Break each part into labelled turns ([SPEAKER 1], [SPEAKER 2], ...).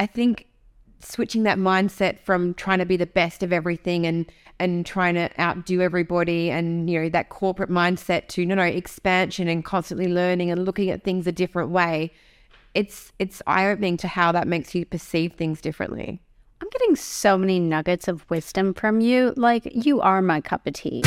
[SPEAKER 1] I think switching that mindset from trying to be the best of everything and trying to outdo everybody and, you know, that corporate mindset to, expansion and constantly learning and looking at things a different way. It's eye-opening to how that makes you perceive things differently.
[SPEAKER 2] I'm getting so many nuggets of wisdom from you. Like, you are my cup of tea.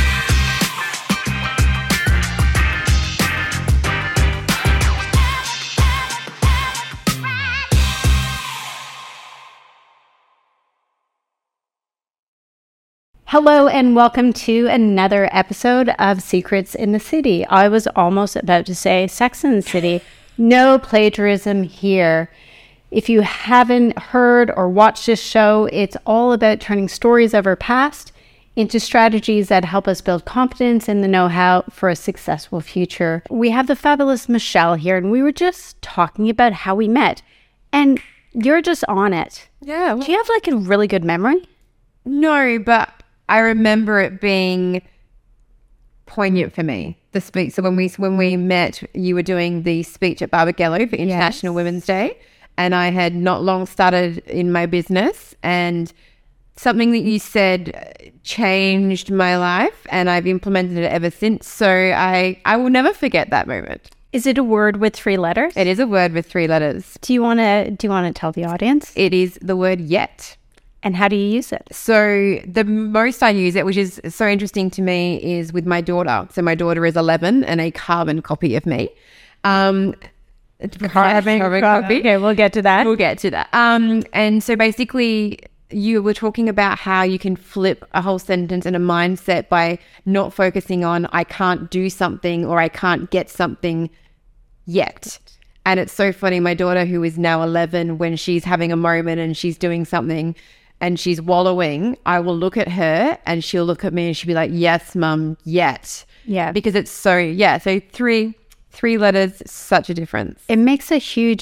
[SPEAKER 2] Hello and welcome to another episode of Secrets in the City. I was almost about to say Sex in the City. No plagiarism here. If you haven't heard or watched this show, it's all about turning stories of our past into strategies that help us build confidence and the know-how for a successful future. We have the fabulous Michelle here, and we were just talking about how we met. And you're just on it.
[SPEAKER 1] Yeah.
[SPEAKER 2] Do you have like a really good memory?
[SPEAKER 1] No, but I remember it being poignant for me, the speech. So when we met, you were doing the speech at Barbagallo for International Women's Day, and I had not long started in my business, and something that you said changed my life, and I've implemented it ever since. So I will never forget that moment.
[SPEAKER 2] Is it a word with 3 letters?
[SPEAKER 1] It is a word with 3 letters.
[SPEAKER 2] Do you want to tell the audience?
[SPEAKER 1] It is the word yet.
[SPEAKER 2] And how do you use it?
[SPEAKER 1] So the most I use it, which is so interesting to me, is with my daughter. So my daughter is 11 and a carbon copy of me.
[SPEAKER 2] Carbon copy. Okay, we'll get to that.
[SPEAKER 1] We'll get to that. And so basically you were talking about how you can flip a whole sentence and a mindset by not focusing on I can't do something or I can't get something yet. And it's so funny. My daughter, who is now 11, when she's having a moment and she's doing something and she's wallowing, I will look at her and she'll look at me and she'll be like, yes, mum, yet.
[SPEAKER 2] Yeah.
[SPEAKER 1] Because it's so three letters, such a difference.
[SPEAKER 2] It makes a huge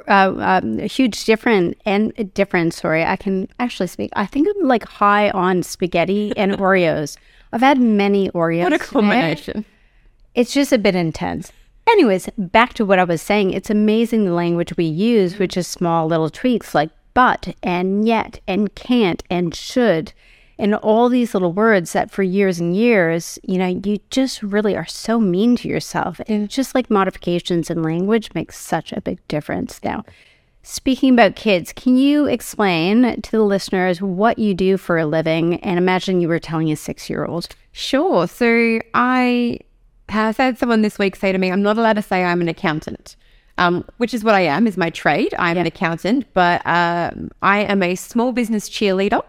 [SPEAKER 2] difference. Sorry, I can actually speak. I think I'm like high on spaghetti and Oreos. I've had many Oreos.
[SPEAKER 1] What a combination.
[SPEAKER 2] It's just a bit intense. Anyways, back to what I was saying. It's amazing the language we use, which is small little tweaks like but and yet and can't and should and all these little words that for years and years, you just really are so mean to yourself. And just like modifications in language makes such a big difference. Now, speaking about kids, can you explain to the listeners what you do for a living? And imagine you were telling a 6-year-old.
[SPEAKER 1] Sure. So I have had someone this week say to me, I'm not allowed to say I'm an accountant, which is what I am, is my trade. I'm an accountant, but I am a small business cheerleader.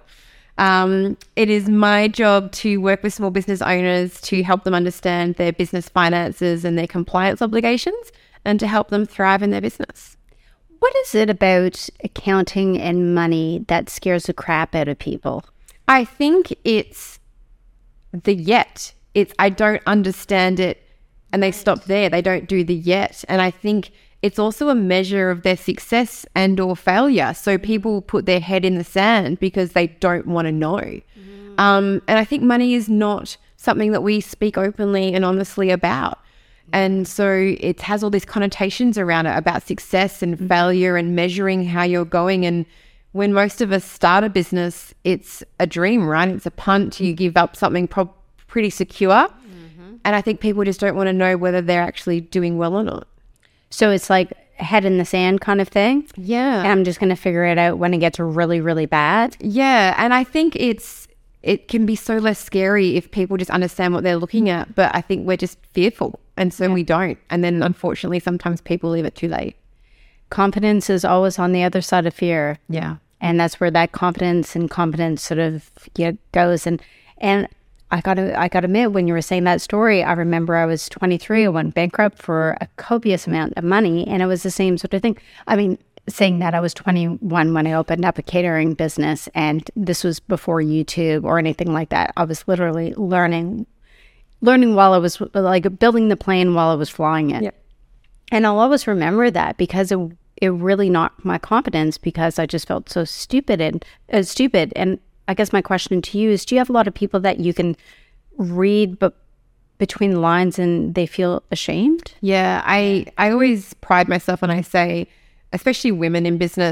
[SPEAKER 1] It is my job to work with small business owners to help them understand their business finances and their compliance obligations and to help them thrive in their business.
[SPEAKER 2] What is it about accounting and money that scares the crap out of people?
[SPEAKER 1] I think it's the yet. It's I don't understand it, and they stop there. They don't do the yet. And I think it's also a measure of their success and or failure. So people put their head in the sand because they don't want to know. And I think money is not something that we speak openly and honestly about. And so it has all these connotations around it about success and failure and measuring how you're going. And when most of us start a business, it's a dream, right? It's a punt. You give up something pretty secure. And I think people just don't want to know whether they're actually doing well or not.
[SPEAKER 2] So it's like head in the sand kind of thing?
[SPEAKER 1] Yeah.
[SPEAKER 2] And I'm just going to figure it out when it gets really, really bad?
[SPEAKER 1] Yeah. And I think it can be so less scary if people just understand what they're looking at. But I think we're just fearful. And so we don't. And then unfortunately, sometimes people leave it too late.
[SPEAKER 2] Confidence is always on the other side of fear.
[SPEAKER 1] Yeah.
[SPEAKER 2] And that's where that confidence and competence sort of goes. And I got to admit, when you were saying that story, I remember I was 23. I went bankrupt for a copious amount of money, and it was the same sort of thing. I mean, saying that, I was 21 when I opened up a catering business, and this was before YouTube or anything like that. I was literally learning while I was like building the plane while I was flying it. Yep. And I'll always remember that because it really knocked my confidence because I just felt so stupid. And I guess my question to you is, do you have a lot of people that you can read but between the lines and they feel ashamed?
[SPEAKER 1] Yeah, I always pride myself when I say, especially women in business,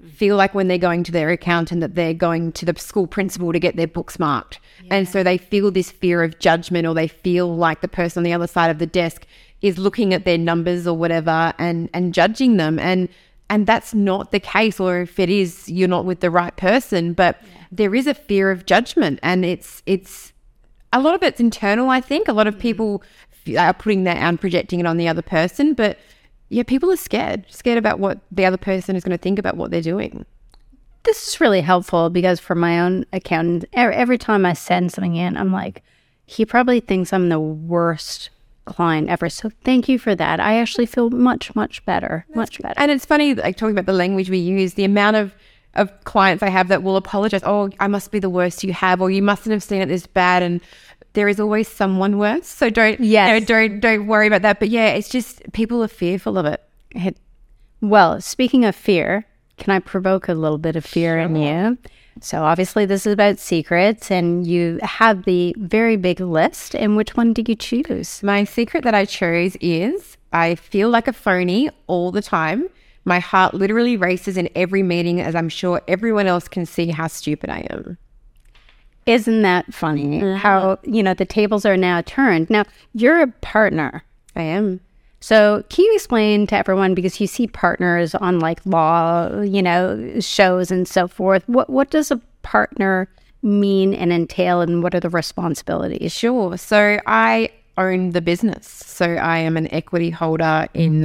[SPEAKER 1] feel like when they're going to their accountant that they're going to the school principal to get their books marked. And so they feel this fear of judgment, or they feel like the person on the other side of the desk is looking at their numbers or whatever and judging them. And that's not the case, or if it is, you're not with the right person. But there is a fear of judgment, and it's a lot of it's internal, I think. A lot of people are putting that and projecting it on the other person. But yeah, people are scared about what the other person is going to think about what they're doing.
[SPEAKER 2] This is really helpful because for my own accountant, every time I send something in, I'm like, he probably thinks I'm the worst client ever. So thank you for that. I actually feel much, much better. Much better.
[SPEAKER 1] And it's funny, like talking about the language we use, the amount of clients I have that will apologize. Oh, I must be the worst you have, or you mustn't have seen it this bad. And there is always someone worse. So don't worry about that. But yeah, it's just people are fearful of it.
[SPEAKER 2] Well, speaking of fear, can I provoke a little bit of fear in you? So obviously this is about secrets, and you have the very big list. And which one did you choose?
[SPEAKER 1] My secret that I chose is I feel like a phony all the time. My heart literally races in every meeting, as I'm sure everyone else can see how stupid I am.
[SPEAKER 2] Isn't that funny? How, the tables are now turned. Now, you're a partner.
[SPEAKER 1] I am.
[SPEAKER 2] So can you explain to everyone, because you see partners on like law, shows and so forth. What does a partner mean and entail, and what are the responsibilities?
[SPEAKER 1] Sure. So I own the business. So I am an equity holder in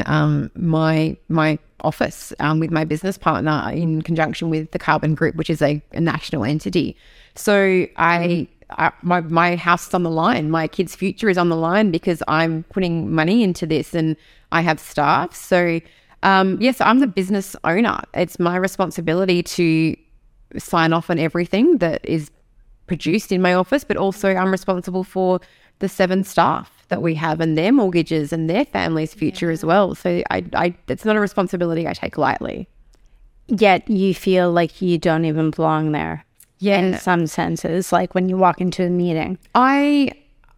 [SPEAKER 1] my office with my business partner in conjunction with the Carbon Group, which is a national entity. So my house is on the line. My kid's future is on the line because I'm putting money into this, and I have staff. So yes, I'm the business owner. It's my responsibility to sign off on everything that is produced in my office, but also I'm responsible for the 7 staff that we have and their mortgages and their family's future as well. So it's not a responsibility I take lightly.
[SPEAKER 2] Yet you feel like you don't even belong there.
[SPEAKER 1] Yeah.
[SPEAKER 2] In some senses, like when you walk into a meeting.
[SPEAKER 1] I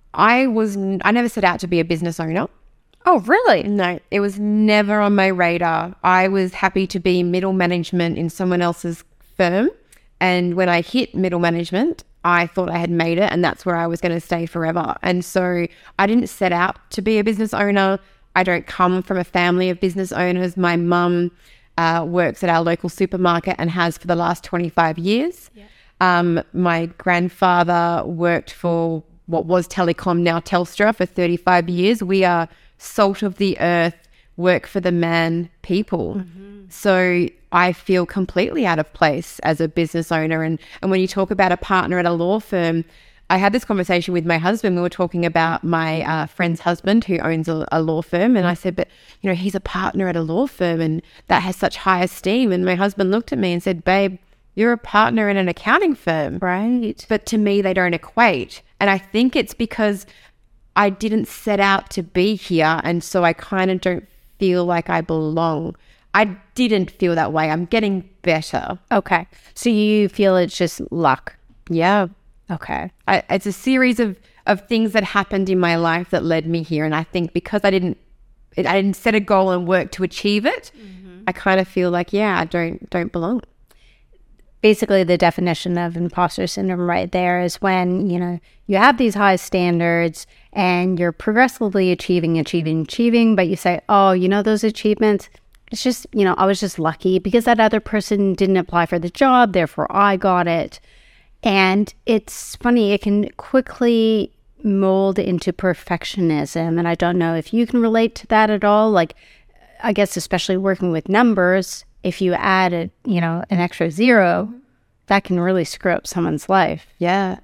[SPEAKER 1] never set out to be a business owner.
[SPEAKER 2] Oh, really?
[SPEAKER 1] No, it was never on my radar. I was happy to be middle management in someone else's firm. And when I hit middle management, I thought I had made it, and that's where I was going to stay forever. And so I didn't set out to be a business owner. I don't come from a family of business owners. My mum works at our local supermarket and has for the last 25 years. Yeah. My grandfather worked for what was Telecom, now Telstra, for 35 years. We are salt of the earth, work for the man people. Mm-hmm. So I feel completely out of place as a business owner. And when you talk about a partner at a law firm, I had this conversation with my husband. We were talking about my friend's husband who owns a law firm. And I said, but, he's a partner at a law firm and that has such high esteem. And my husband looked at me and said, babe, you're a partner in an accounting firm.
[SPEAKER 2] Right.
[SPEAKER 1] But to me, they don't equate. And I think it's because I didn't set out to be here. And so I kind of don't feel like I belong. I didn't feel that way. I'm getting better.
[SPEAKER 2] Okay. So you feel it's just luck?
[SPEAKER 1] Yeah.
[SPEAKER 2] Okay.
[SPEAKER 1] It's a series of things that happened in my life that led me here. And I think because I didn't set a goal and work to achieve it, I kind of feel like, I don't belong.
[SPEAKER 2] Basically, the definition of imposter syndrome right there is when, you have these high standards and you're progressively achieving, but you say, oh, those achievements, it's just, I was just lucky because that other person didn't apply for the job, therefore I got it. And it's funny, it can quickly mold into perfectionism. And I don't know if you can relate to that at all. Like, I guess especially working with numbers, if you add an extra 0, that can really screw up someone's life.
[SPEAKER 1] Yeah,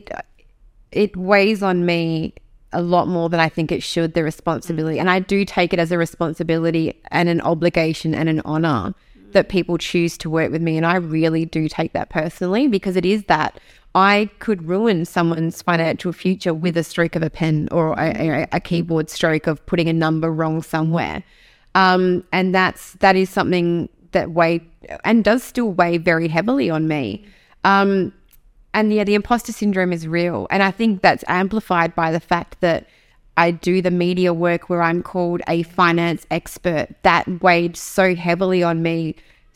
[SPEAKER 1] it weighs on me a lot more than I think it should, the responsibility. And I do take it as a responsibility and an obligation and an honor that people choose to work with me. And I really do take that personally, because it is that I could ruin someone's financial future with a stroke of a pen or a keyboard stroke of putting a number wrong somewhere. And that is something that weighed and does still weigh very heavily on me. And the imposter syndrome is real. And I think that's amplified by the fact that I do the media work where I'm called a finance expert. That weighed so heavily on me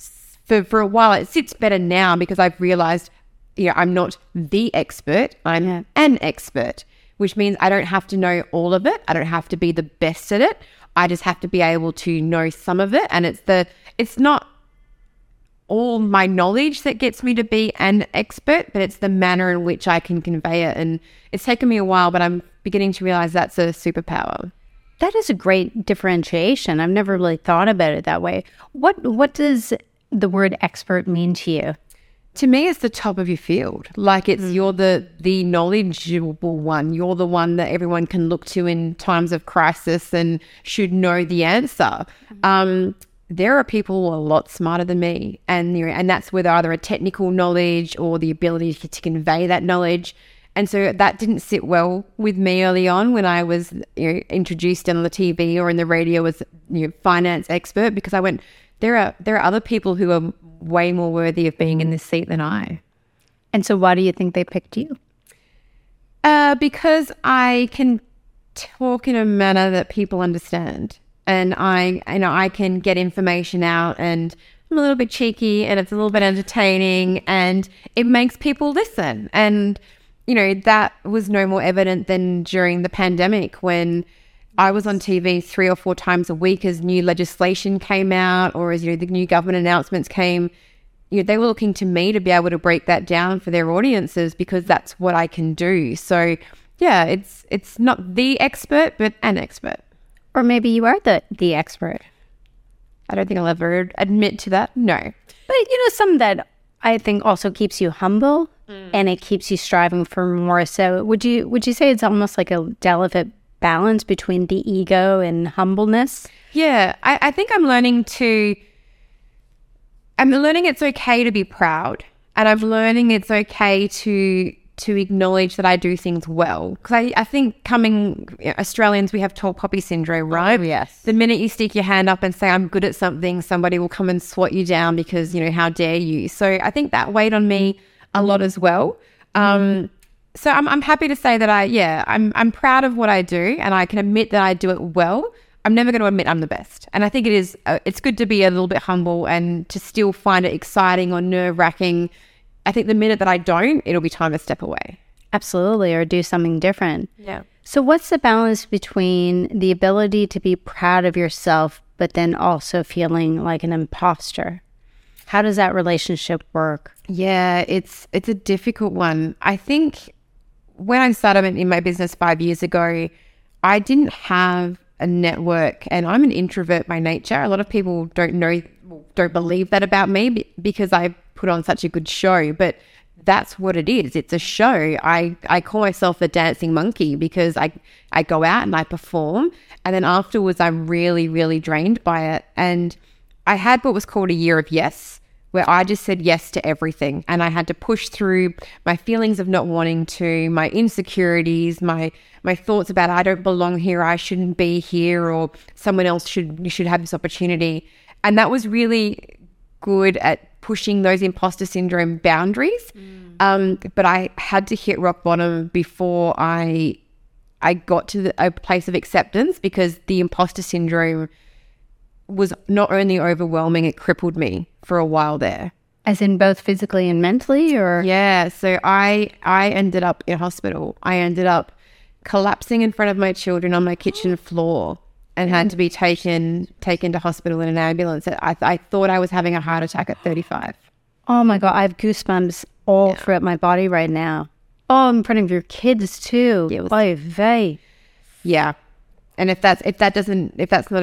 [SPEAKER 1] for a while. It sits better now because I've realized, I'm not the expert. I'm an expert, which means I don't have to know all of it. I don't have to be the best at it. I just have to be able to know some of it. And it's not all my knowledge that gets me to be an expert, but it's the manner in which I can convey it. And it's taken me a while, but I'm beginning to realize that's a superpower.
[SPEAKER 2] That is a great differentiation. I've never really thought about it that way. What does the word expert mean to you?
[SPEAKER 1] To me, it's the top of your field. Like you're the knowledgeable one. You're the one that everyone can look to in times of crisis and should know the answer. There are people who are a lot smarter than me, and that's with either a technical knowledge or the ability to convey that knowledge. And so that didn't sit well with me early on when I was introduced on the TV or in the radio as finance expert, because I went, there are other people who are way more worthy of being in this seat than I.
[SPEAKER 2] And so why do you think they picked you?
[SPEAKER 1] Because I can talk in a manner that people understand, and I can get information out, and I'm a little bit cheeky, and it's a little bit entertaining, and it makes people listen. And that was no more evident than during the pandemic, when I was on TV 3 or 4 times a week as new legislation came out, or as the new government announcements came. They were looking to me to be able to break that down for their audiences, because that's what I can do. So yeah, it's not the expert, but an expert.
[SPEAKER 2] Or maybe you are the expert.
[SPEAKER 1] I don't think I'll ever admit to that. No.
[SPEAKER 2] But some that I think also keeps you humble, and it keeps you striving for more. So would you say it's almost like a delicate balance between the ego and humbleness?
[SPEAKER 1] Yeah, I think I'm learning it's okay to be proud, and I'm learning it's okay to acknowledge that I do things well. Because I think Australians, we have tall poppy syndrome, right?
[SPEAKER 2] Oh, yes.
[SPEAKER 1] The minute you stick your hand up and say, I'm good at something, somebody will come and swat you down because, how dare you? So I think that weighed on me a lot as well. So I'm happy to say that I'm proud of what I do, and I can admit that I do it well. I'm never going to admit I'm the best. And I think it's good to be a little bit humble and to still find it exciting or nerve-wracking. I think the minute that I don't, it'll be time to step away.
[SPEAKER 2] Absolutely, or do something different.
[SPEAKER 1] Yeah.
[SPEAKER 2] So what's the balance between the ability to be proud of yourself, but then also feeling like an imposter? How does that relationship work?
[SPEAKER 1] Yeah, it's a difficult one. I think when I started in my business 5 years ago, I didn't have a network, and I'm an introvert by nature. A lot of people don't believe that about me because I put on such a good show, but that's what it is. It's a show. I call myself the dancing monkey because I go out and I perform, and then afterwards I'm really, really drained by it. And I had what was called a year of yes, where I just said yes to everything, and I had to push through my feelings of not wanting to, my insecurities, my thoughts about I don't belong here, I shouldn't be here, or someone else should have this opportunity. And that was really good at pushing those imposter syndrome boundaries. But I had to hit rock bottom before I got to a place of acceptance, because the imposter syndrome was not only overwhelming, it crippled me for a while there.
[SPEAKER 2] As in both physically and mentally, or?
[SPEAKER 1] Yeah, so I ended up in hospital. I ended up collapsing in front of my children on my kitchen floor and had to be taken to hospital in an ambulance. I thought I was having a heart attack at 35.
[SPEAKER 2] Oh my God, I have goosebumps all throughout my body right now. Oh, in front of your kids too.
[SPEAKER 1] Yeah,
[SPEAKER 2] oy vey.
[SPEAKER 1] Yeah. And if that's not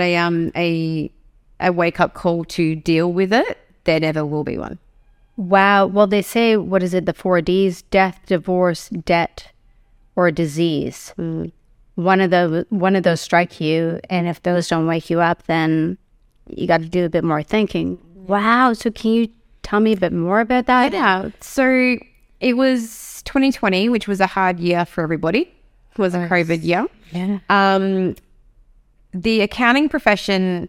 [SPEAKER 1] a wake up call to deal with it, there never will be one.
[SPEAKER 2] Wow. Well, they say, what is it? The 4 Ds: death, divorce, debt, or disease. One of those strike you, and if those don't wake you up, then you got to do a bit more thinking. Wow. So can you tell me a bit more about that?
[SPEAKER 1] Yeah. So it was 2020, which was a hard year for everybody. It was a COVID year.
[SPEAKER 2] Yeah.
[SPEAKER 1] The accounting profession,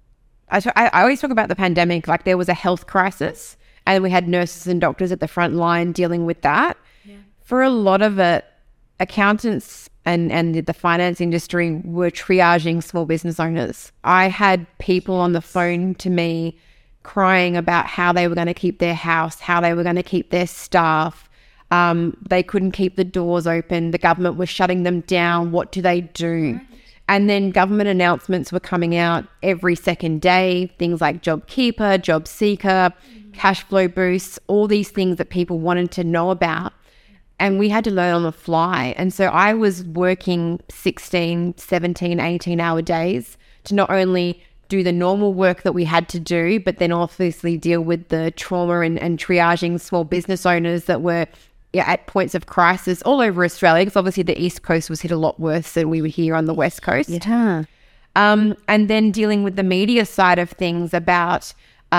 [SPEAKER 1] I always talk about the pandemic like there was a health crisis, and we had nurses and doctors at the front line dealing with that. Yeah. For a lot of it, accountants and the finance industry were triaging small business owners. I had people on the phone to me crying about how they were going to keep their house, how they were going to keep their staff. They couldn't keep the doors open. The government was shutting them down. What do they do? Right. And then government announcements were coming out every second day, things like JobKeeper, Job Seeker, cash flow boosts, all these things that people wanted to know about. And we had to learn on the fly. And so I was working 16, 17, 18-hour days to not only do the normal work that we had to do, but then obviously deal with the trauma and triaging small business owners that were at points of crisis all over Australia, because obviously the East Coast was hit a lot worse than we were here on the West Coast.
[SPEAKER 2] Yeah.
[SPEAKER 1] And then dealing with the media side of things about,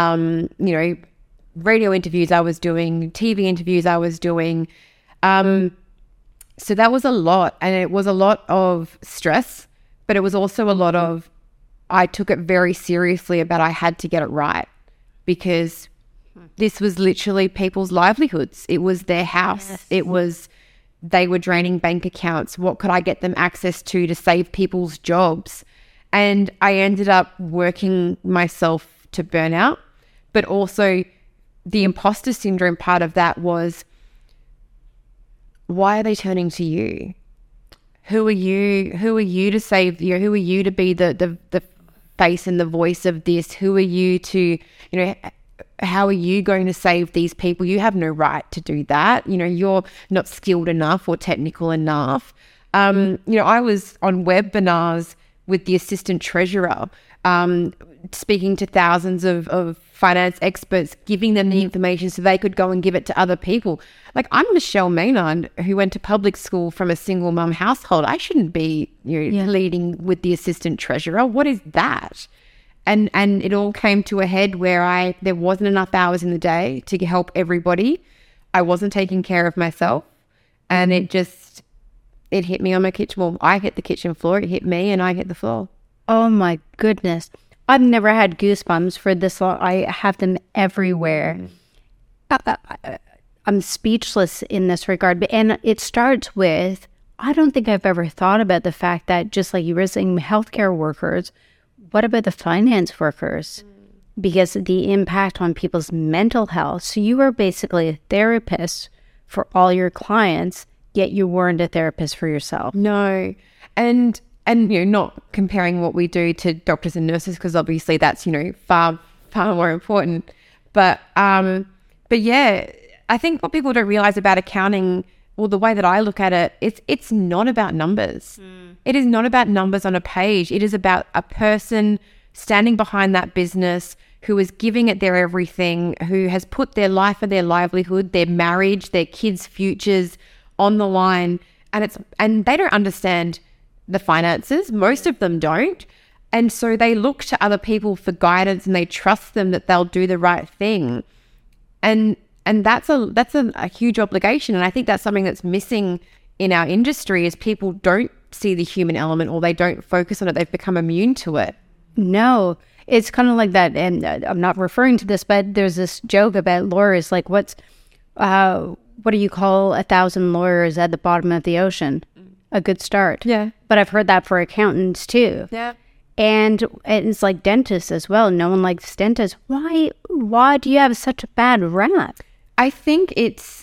[SPEAKER 1] radio interviews I was doing, TV interviews I was doing. So that was a lot, and it was a lot of stress, but it was also a lot of, I took it very seriously about I had to get it right, because this was literally people's livelihoods. It was their house. Yes. It was, they were draining bank accounts. What could I get them access to save people's jobs? And I ended up working myself to burnout, but also the imposter syndrome part of that was, why are they turning to you? Who are you? Who are you to save you? Who are you to be the face and the voice of this? Who are you to, how are you going to save these people? You have no right to do that. You're not skilled enough or technical enough. I was on webinars with the assistant treasurer, speaking to thousands of finance experts, giving them the information so they could go and give it to other people. Like, I'm Michelle Maynard, who went to public school from a single mum household. I shouldn't be leading with the assistant treasurer. What is that? And it all came to a head where there wasn't enough hours in the day to help everybody. I wasn't taking care of myself, and it hit me on my kitchen. Well, I hit the kitchen floor. It hit me, and I hit the floor.
[SPEAKER 2] Oh my goodness. I've never had goosebumps for this long. I have them everywhere. I'm speechless in this regard. And it starts with, I don't think I've ever thought about the fact that, just like you were saying, healthcare workers, what about the finance workers? Because the impact on people's mental health. So you were basically a therapist for all your clients, yet you weren't a therapist for yourself.
[SPEAKER 1] No. And not comparing what we do to doctors and nurses, because obviously that's, far, far more important. But yeah, I think what people don't realize about accounting, well, the way that I look at it, it's not about numbers. It is not about numbers on a page. It is about a person standing behind that business who is giving it their everything, who has put their life and their livelihood, their marriage, their kids' futures on the line. And they don't understand the finances. Most of them don't. And so they look to other people for guidance, and they trust them that they'll do the right thing. And that's a huge obligation. And I think that's something that's missing in our industry, is people don't see the human element, or they don't focus on it. They've become immune to it.
[SPEAKER 2] No, it's kind of like that. And I'm not referring to this, but there's this joke about lawyers, like what do you call 1,000 lawyers at the bottom of the ocean? A good start.
[SPEAKER 1] Yeah.
[SPEAKER 2] But I've heard that for accountants too.
[SPEAKER 1] Yeah.
[SPEAKER 2] And it's like dentists as well. No one likes dentists. Why do you have such a bad rap?
[SPEAKER 1] I think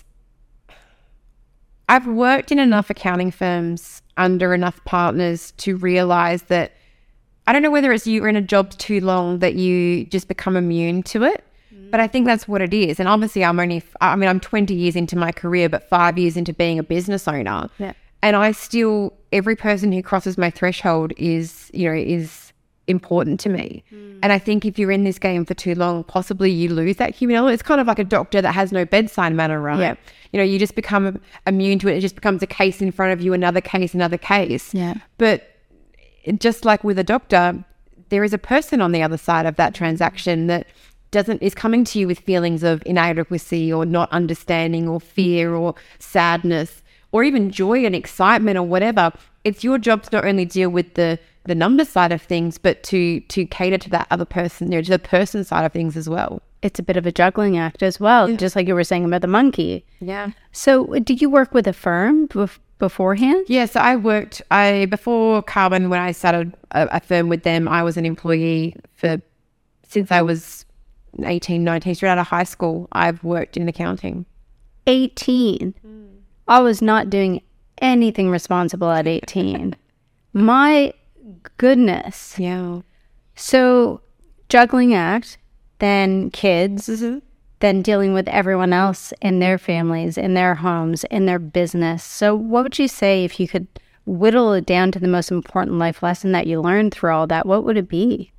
[SPEAKER 1] I've worked in enough accounting firms under enough partners to realize that, I don't know whether it's you're in a job too long that you just become immune to it, but I think that's what it is. And obviously I'm 20 years into my career, but 5 years into being a business owner.
[SPEAKER 2] Yeah.
[SPEAKER 1] And every person who crosses my threshold is important to me. And I think if you're in this game for too long, possibly you lose that human element. It's kind of like a doctor that has no bedside manner, right? Yeah. You just become immune to it. It just becomes a case in front of you, another case.
[SPEAKER 2] Yeah.
[SPEAKER 1] But just like with a doctor, there is a person on the other side of that transaction that is coming to you with feelings of inadequacy or not understanding or fear or sadness, or even joy and excitement or whatever. It's your job to not only deal with the number side of things, but to cater to that other person, to the person side of things as well.
[SPEAKER 2] It's a bit of a juggling act as well, just like you were saying about the monkey.
[SPEAKER 1] Yeah.
[SPEAKER 2] So did you work with a firm beforehand?
[SPEAKER 1] Yeah, so before Carbon, when I started a firm with them, I was an employee since I was 18, 19, straight out of high school, I've worked in accounting.
[SPEAKER 2] 18. I was not doing anything responsible at 18. My goodness.
[SPEAKER 1] Yeah.
[SPEAKER 2] So juggling act, then kids, then dealing with everyone else in their families, in their homes, in their business. So what would you say if you could whittle it down to the most important life lesson that you learned through all that? What would it be?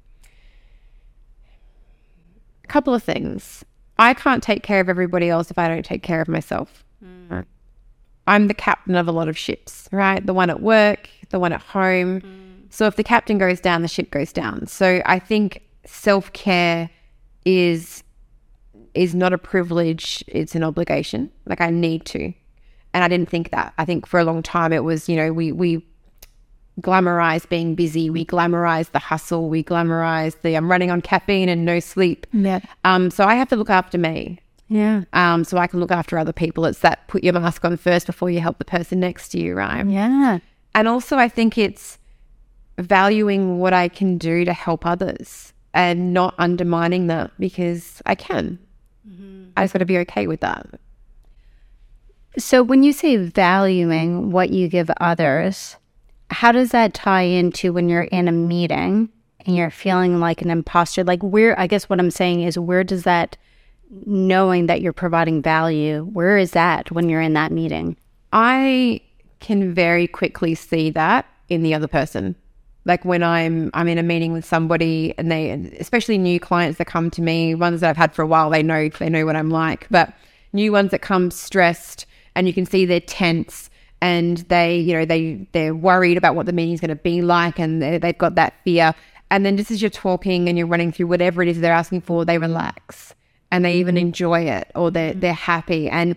[SPEAKER 1] A couple of things. I can't take care of everybody else if I don't take care of myself. I'm the captain of a lot of ships, right? The one at work, the one at home. So if the captain goes down, the ship goes down. So I think self-care is not a privilege, it's an obligation. Like, I need to. And I didn't think that. I think for a long time it was, we glamorize being busy, we glamorize the hustle, we glamorize the I'm running on caffeine and no sleep.
[SPEAKER 2] Yeah.
[SPEAKER 1] So I have to look after me.
[SPEAKER 2] Yeah.
[SPEAKER 1] So I can look after other people. It's that put your mask on first before you help the person next to you, right?
[SPEAKER 2] Yeah.
[SPEAKER 1] And also I think it's valuing what I can do to help others and not undermining that, because I can. I just got to be okay with that.
[SPEAKER 2] So when you say valuing what you give others, how does that tie into when you're in a meeting and you're feeling like an imposter? Like, I guess what I'm saying is, where does that knowing that you're providing value, where is that when you're in that meeting?
[SPEAKER 1] I can very quickly see that in the other person. Like when I'm in a meeting with somebody, and they, especially new clients that come to me, ones that I've had for a while, they know what I'm like. But new ones that come stressed, and you can see they're tense, and they're worried about what the meeting's going to be like, and they've got that fear. And then just as you're talking and you're running through whatever it is they're asking for, they relax and they even enjoy it, or they're happy, and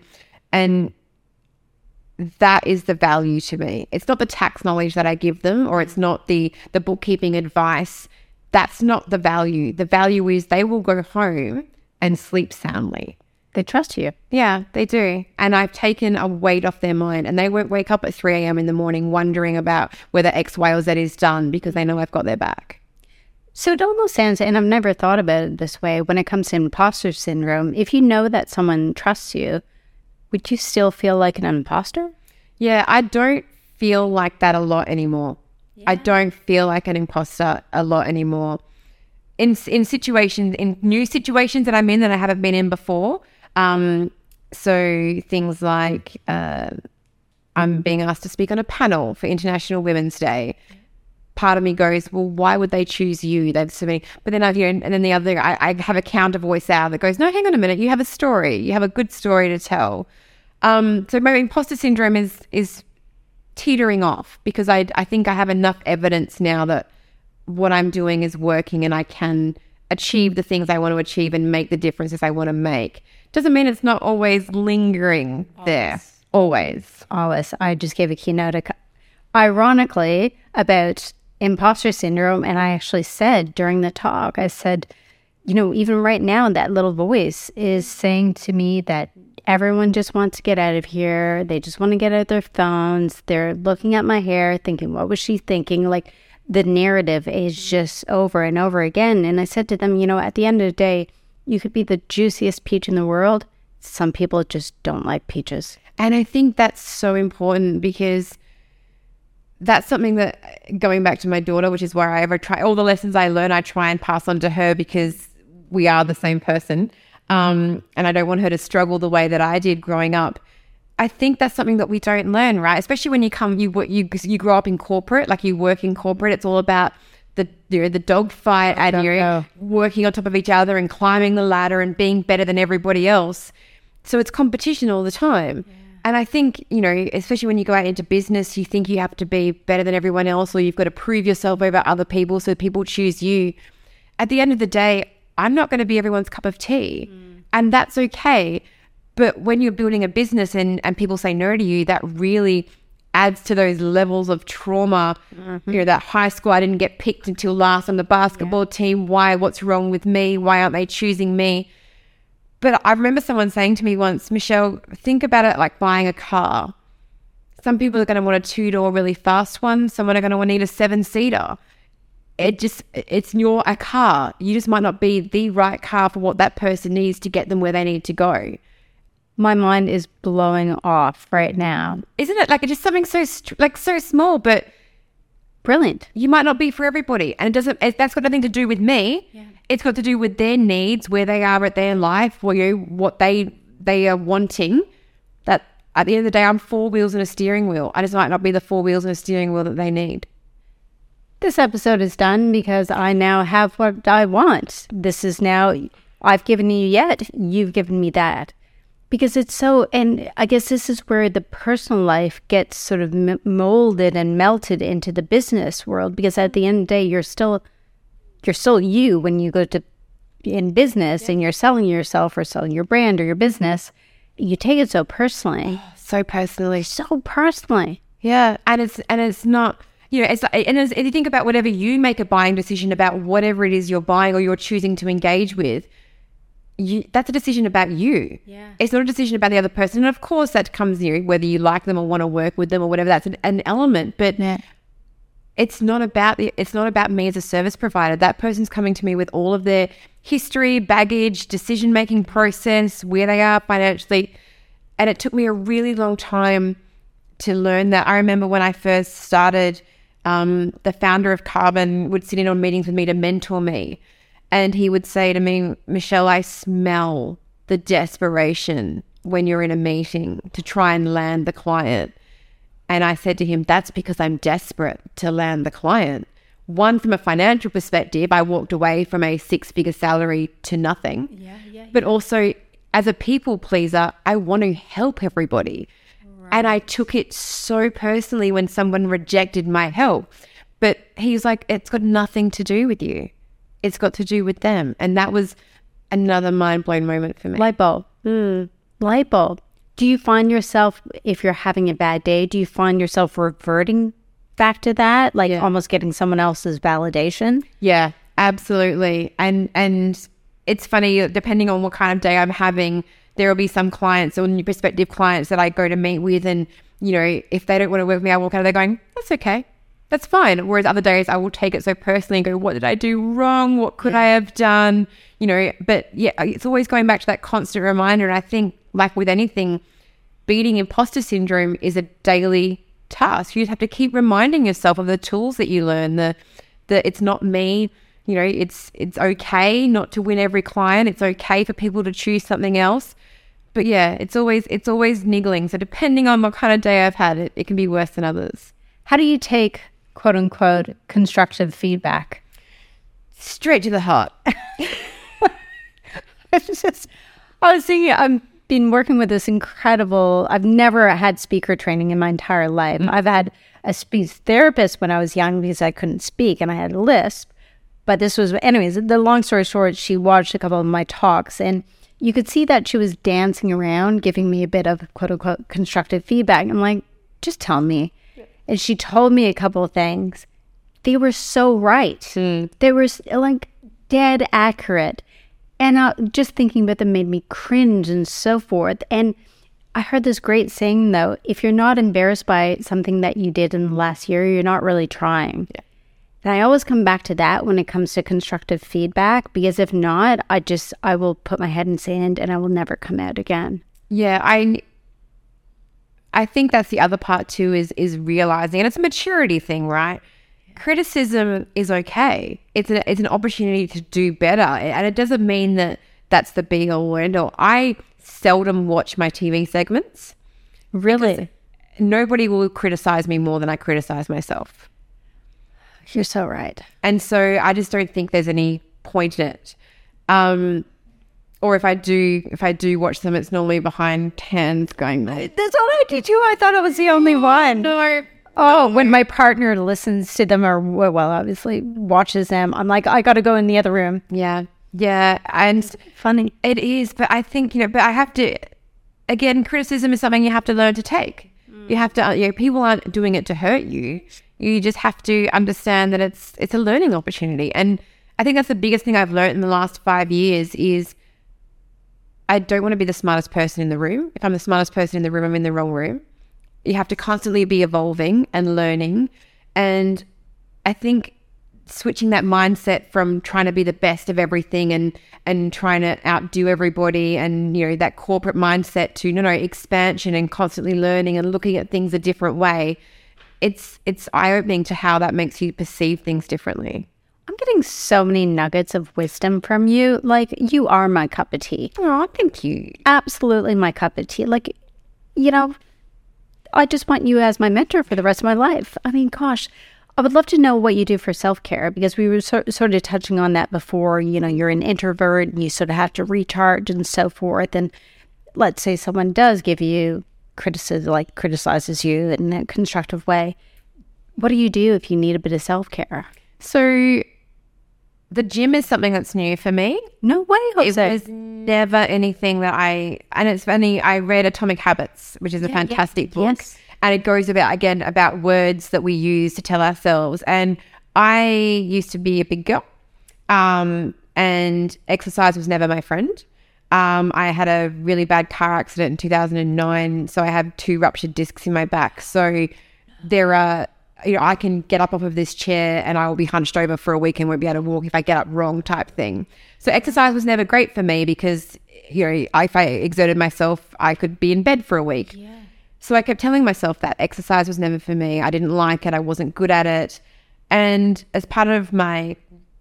[SPEAKER 1] that is the value to me. It's not the tax knowledge that I give them, or it's not the bookkeeping advice. That's not the value. The value is they will go home and sleep soundly.
[SPEAKER 2] They trust you.
[SPEAKER 1] Yeah, they do. And I've taken a weight off their mind, and they won't wake up at 3 a.m. in the morning wondering about whether X, Y, or Z is done, because they know I've got their back.
[SPEAKER 2] So it almost sounds, and I've never thought about it this way, when it comes to imposter syndrome, if you know that someone trusts you, would you still feel like an imposter? Yeah,
[SPEAKER 1] I don't feel like that a lot anymore. Yeah. I don't feel like an imposter a lot anymore. In new situations that I'm in that I haven't been in before. So things like I'm being asked to speak on a panel for International Women's Day. Part of me goes, well, why would they choose you? They've so many. But then and then the other, I have a counter voice out that goes, no, hang on a minute. You have a story. You have a good story to tell. So my imposter syndrome is teetering off, because I think I have enough evidence now that what I'm doing is working, and I can achieve the things I want to achieve and make the differences I want to make. Doesn't mean it's not always lingering there. Always.
[SPEAKER 2] I just gave a keynote, ironically, about imposter syndrome. And I actually said during the talk, I said, even right now, that little voice is saying to me that everyone just wants to get out of here. They just want to get out their phones. They're looking at my hair thinking, what was she thinking? Like, the narrative is just over and over again. And I said to them, at the end of the day, you could be the juiciest peach in the world. Some people just don't like peaches.
[SPEAKER 1] And I think that's so important, because that's something that, going back to my daughter, which is where I ever try, all the lessons I learn, I try and pass on to her, because we are the same person. And I don't want her to struggle the way that I did growing up. I think that's something that we don't learn, right? Especially when you grow up in corporate, like you work in corporate. It's all about the dog fight, and you're working on top of each other and climbing the ladder and being better than everybody else. So it's competition all the time. Yeah. And I think, especially when you go out into business, you think you have to be better than everyone else, or you've got to prove yourself over other people so people choose you. At the end of the day, I'm not going to be everyone's cup of tea. And that's okay. But when you're building a business and people say no to you, that really adds to those levels of trauma. That high school, I didn't get picked until last on the basketball team. Why? What's wrong with me? Why aren't they choosing me? But I remember someone saying to me once, Michelle, think about it like buying a car. Some people are going to want a 2-door really fast one. Someone are going to need a 7-seater. it's a car. You just might not be the right car for what that person needs to get them where they need to go.
[SPEAKER 2] My mind is blowing off right now.
[SPEAKER 1] Isn't it? Like, it's just something so small, but
[SPEAKER 2] Brilliant.
[SPEAKER 1] you might not be for everybody. And that's got nothing to do with me.
[SPEAKER 2] Yeah.
[SPEAKER 1] It's got to do with their needs, where they are at their life, what they are wanting. That at the end of the day, I'm 4 wheels and a steering wheel. I just might not be the 4 wheels and a steering wheel that they need.
[SPEAKER 2] This episode is done because I now have what I want. This is now, I've given you yet, you've given me that. Because it's so, and I guess this is where the personal life gets sort of molded and melted into the business world. Because at the end of the day, you're still you when you go to in business and you're selling yourself or selling your brand or your business. You take it so personally.
[SPEAKER 1] So personally.
[SPEAKER 2] So personally.
[SPEAKER 1] Yeah. And it's not, it's like, if you think about whatever you make a buying decision about, whatever it is you're buying or you're choosing to engage with, that's a decision about you.
[SPEAKER 2] Yeah.
[SPEAKER 1] It's not a decision about the other person. And of course that comes whether you like them or want to work with them or whatever, that's an element. But it's not about me as a service provider. That person's coming to me with all of their history, baggage, decision-making process, where they are financially. And it took me a really long time to learn that. I remember when I first started, the founder of Carbon would sit in on meetings with me to mentor me. And he would say to me, Michelle, I smell the desperation when you're in a meeting to try and land the client. And I said to him, that's because I'm desperate to land the client. One, from a financial perspective, I walked away from a 6-figure salary to nothing. Yeah. But also, as a people pleaser, I want to help everybody. Right. And I took it so personally when someone rejected my help. But he's like, it's got nothing to do with you. It's got to do with them. And that was another mind-blown moment for me.
[SPEAKER 2] Light bulb. Light bulb. Do you find yourself, if you're having a bad day, do you find yourself reverting back to that? Like almost getting someone else's validation?
[SPEAKER 1] Yeah, absolutely. And it's funny, depending on what kind of day I'm having, there will be some clients or new prospective clients that I go to meet with, and, if they don't want to work with me, I walk out of there going, that's okay. That's fine. Whereas other days I will take it so personally and go, what did I do wrong? What could I have done? But it's always going back to that constant reminder. And I think, like with anything, beating imposter syndrome is a daily task. You just have to keep reminding yourself of the tools that you learn, the it's not me, it's okay not to win every client. It's okay for people to choose something else. But it's always niggling. So depending on what kind of day I've had, it can be worse than others.
[SPEAKER 2] How do you take, quote unquote, constructive feedback?
[SPEAKER 1] Straight to the heart.
[SPEAKER 2] I was thinking, I've been working with this I've never had speaker training in my entire life. I've had a speech therapist when I was young because I couldn't speak and I had a lisp. But anyways, the long story short, she watched a couple of my talks and you could see that she was dancing around, giving me a bit of, quote unquote, constructive feedback. I'm like, just tell me. And she told me a couple of things. They were so right. They were like dead accurate. And just thinking about them made me cringe and so forth. And I heard this great saying, though, if you're not embarrassed by something that you did in the last year, you're not really trying. Yeah. And I always come back to that when it comes to constructive feedback, because if not, I will put my head in sand and I will never come out again.
[SPEAKER 1] Yeah, I think that's the other part too, is realizing, and it's a maturity thing, right? Yeah. Criticism is okay. It's an opportunity to do better, and it doesn't mean that that's the be all or end all. I seldom watch my TV segments.
[SPEAKER 2] Really?
[SPEAKER 1] Nobody will criticize me more than I criticize myself.
[SPEAKER 2] You're so right.
[SPEAKER 1] And so I just don't think there's any point in it. Or if I do watch them, it's normally behind hands going, that's all I do too. I thought I was the only one.
[SPEAKER 2] No. Oh, when my partner listens to them or, well, obviously watches them, I'm like, I got to go in the other room.
[SPEAKER 1] Yeah. Yeah. And
[SPEAKER 2] funny.
[SPEAKER 1] It is. But I think, but I have to, again, criticism is something you have to learn to take. You have to, people aren't doing it to hurt you. You just have to understand that it's a learning opportunity. And I think that's the biggest thing I've learned in the last 5 years is I don't want to be the smartest person in the room. If I'm the smartest person in the room, I'm in the wrong room. You have to constantly be evolving and learning. And I think switching that mindset from trying to be the best of everything and trying to outdo everybody and, you know, that corporate mindset to, no, expansion and constantly learning and looking at things a different way. It's eye-opening to how that makes you perceive things differently.
[SPEAKER 2] I'm getting so many nuggets of wisdom from you. Like, you are my cup of tea.
[SPEAKER 1] Oh, thank you.
[SPEAKER 2] Absolutely my cup of tea. Like, you know, I just want you as my mentor for the rest of my life. I mean, gosh, I would love to know what you do for self-care, because we were sort of touching on that before. You know, you're an introvert and you sort of have to recharge and so forth. And let's say someone does give you criticism, like criticizes you in a constructive way. What do you do if you need a bit of self-care?
[SPEAKER 1] So the gym is something that's new for me.
[SPEAKER 2] No way, Jose.
[SPEAKER 1] It was never anything that and it's funny, I read Atomic Habits, which is a fantastic book.
[SPEAKER 2] Yes.
[SPEAKER 1] And it goes about words that we use to tell ourselves. And I used to be a big girl, and exercise was never my friend. I had a really bad car accident in 2009, so I have 2 ruptured discs in my back. So there are, you know, I can get up off of this chair and I will be hunched over for a week and won't be able to walk if I get up wrong, type thing. So exercise was never great for me because, you know, if I exerted myself, I could be in bed for a week. Yeah. So I kept telling myself that exercise was never for me. I didn't like it. I wasn't good at it. And as part of my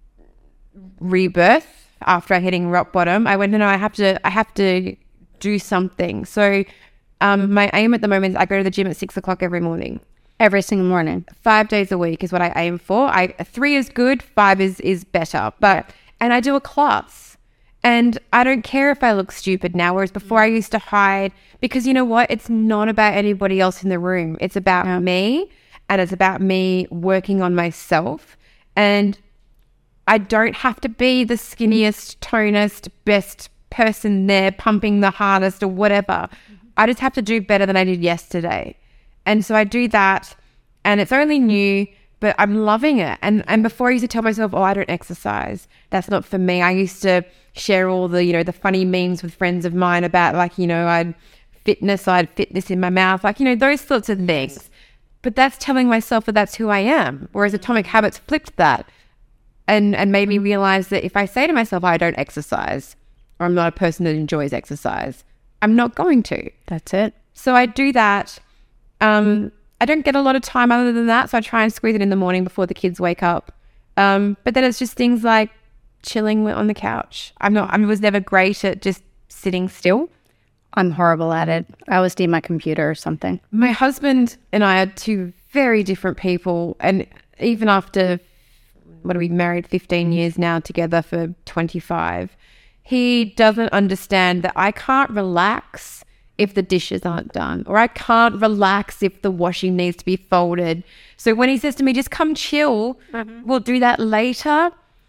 [SPEAKER 1] rebirth after hitting rock bottom, I went, no, I have to do something. So my aim at the moment is I go to the gym at 6 o'clock every morning.
[SPEAKER 2] Every single morning.
[SPEAKER 1] 5 days a week is what I aim for. 3 is good, 5 is better. And I do a class. And I don't care if I look stupid now, whereas before I used to hide, because you know what? It's not about anybody else in the room. It's about me, and it's about me working on myself. And I don't have to be the skinniest, tonest, best person there, pumping the hardest or whatever. I just have to do better than I did yesterday. And so I do that, and it's only new, but I'm loving it. And before I used to tell myself, oh, I don't exercise. That's not for me. I used to share all the, you know, the funny memes with friends of mine about, like, you know, I had fitness in my mouth, like, you know, those sorts of things. But that's telling myself that that's who I am. Whereas Atomic Habits flipped that and made me realize that if I say to myself, I don't exercise, or I'm not a person that enjoys exercise, I'm not going to.
[SPEAKER 2] That's it.
[SPEAKER 1] So I do that. I don't get a lot of time other than that, so I try and squeeze it in the morning before the kids wake up. But then it's just things like chilling on the couch. I was never great at just sitting still.
[SPEAKER 2] I'm horrible at it. I always need my computer or something.
[SPEAKER 1] My husband and I are 2 very different people, and even after, what are we, married 15 years now, together for 25, he doesn't understand that I can't relax if the dishes aren't done, or I can't relax if the washing needs to be folded. So when he says to me, just come chill, we'll do that later,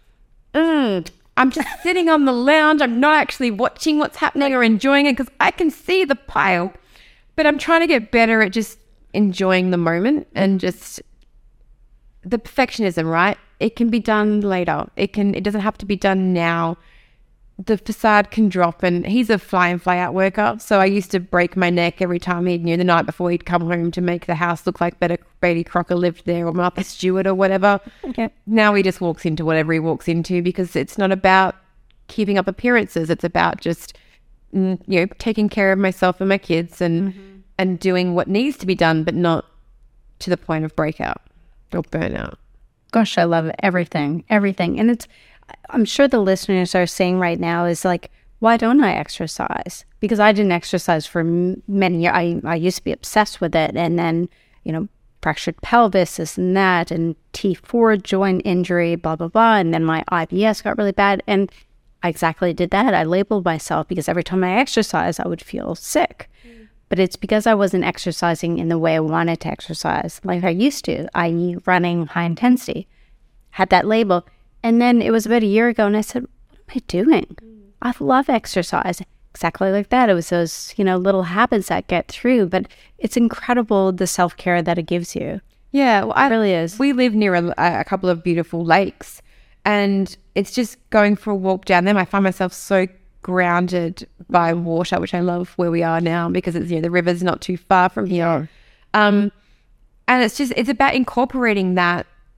[SPEAKER 1] I'm just sitting on the lounge. I'm not actually watching what's happening or enjoying it because I can see the pile. But I'm trying to get better at just enjoying the moment and just the perfectionism, right? It can be done later. It doesn't have to be done now. The facade can drop, and he's a fly in, fly out worker. So I used to break my neck every time the night before he'd come home to make the house look like Betty Crocker lived there, or Martha Stewart or whatever. Okay. Now he just walks into whatever he walks into, because it's not about keeping up appearances. It's about just, you know, taking care of myself and my kids and doing what needs to be done, but not to the point of breakout or burnout.
[SPEAKER 2] Gosh, I love everything. And I'm sure the listeners are saying right now is like, why don't I exercise? Because I didn't exercise for many years. I used to be obsessed with it. And then, you know, fractured pelvis, this and that, and T4 joint injury, blah, blah, blah. And then my IBS got really bad. And I exactly did that. I labeled myself because every time I exercise, I would feel sick. But it's because I wasn't exercising in the way I wanted to exercise, like I used to, i.e. running high intensity. Had that label. And then it was about a year ago, and I said, what am I doing? I love exercise. Exactly like that. It was those, you know, little habits that get through, but it's incredible the self-care that it gives you.
[SPEAKER 1] Yeah, well,
[SPEAKER 2] it really is.
[SPEAKER 1] We live near a couple of beautiful lakes, and it's just going for a walk down them. I find myself so grounded by water, which I love where we are now, because it's, you know, the river's not too far from here. And it's about incorporating that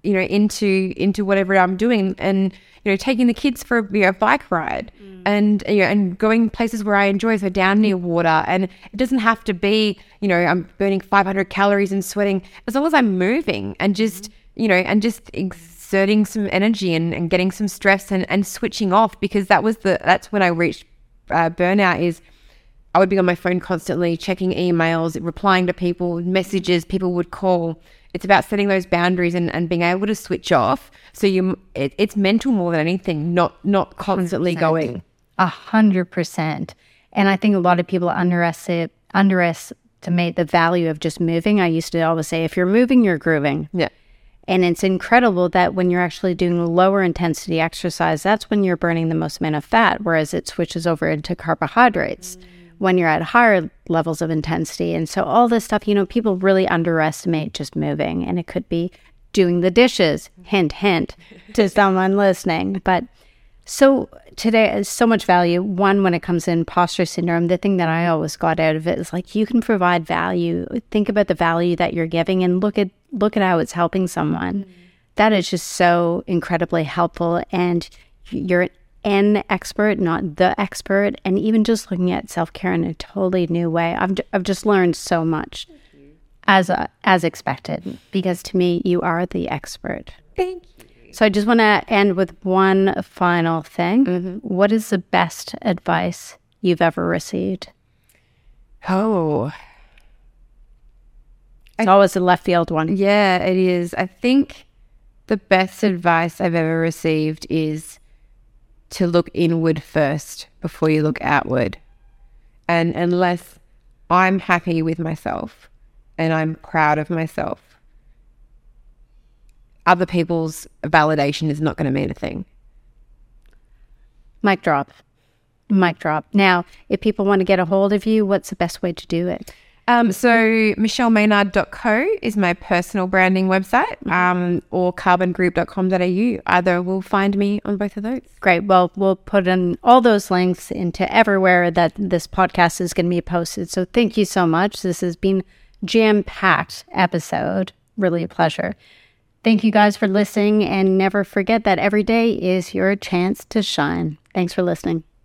[SPEAKER 1] into whatever I'm doing, and taking the kids for a bike ride, and and going places where I enjoy, so down near water. And it doesn't have to be I'm burning 500 calories and sweating, as long as I'm moving and just exerting some energy and getting some stress and switching off, because that's when I reached burnout. Is I would be on my phone constantly, checking emails, replying to people, messages people would call. It's about setting those boundaries and being able to switch off. So it's mental more than anything, not constantly
[SPEAKER 2] 100%.
[SPEAKER 1] going.
[SPEAKER 2] 100%. And I think a lot of people underestimate the value of just moving. I used to always say, if you're moving, you're grooving.
[SPEAKER 1] Yeah.
[SPEAKER 2] And it's incredible that when you're actually doing lower intensity exercise, that's when you're burning the most amount of fat, whereas it switches over into carbohydrates when you're at higher levels of intensity. And so all this stuff, people really underestimate just moving, and it could be doing the dishes, hint, hint, to someone listening. But so today is so much value. One, when it comes to imposter syndrome, the thing that I always got out of it is like, you can provide value. Think about the value that you're giving and look at how it's helping someone. That is just so incredibly helpful. And you're an expert, not the expert. And even just looking at self-care in a totally new way, I've just learned so much as expected, because to me, you are the expert.
[SPEAKER 1] Thank you.
[SPEAKER 2] So I just want to end with one final thing. What is the best advice you've ever received?
[SPEAKER 1] Oh,
[SPEAKER 2] It's always a left field one.
[SPEAKER 1] yeah, it is. I think the best advice I've ever received is to look inward first before you look outward. And unless I'm happy with myself and I'm proud of myself, other people's validation is not going to mean a thing.
[SPEAKER 2] Mic drop. Mic drop. Now, if people want to get a hold of you, what's the best way to do it?
[SPEAKER 1] So michellemaynard.co is my personal branding website, or carbongroup.com.au. Either will find me on both of those.
[SPEAKER 2] Great. Well, we'll put in all those links into everywhere that this podcast is going to be posted. So thank you so much. This has been jam-packed episode. Really a pleasure. Thank you guys for listening, and never forget that every day is your chance to shine. Thanks for listening.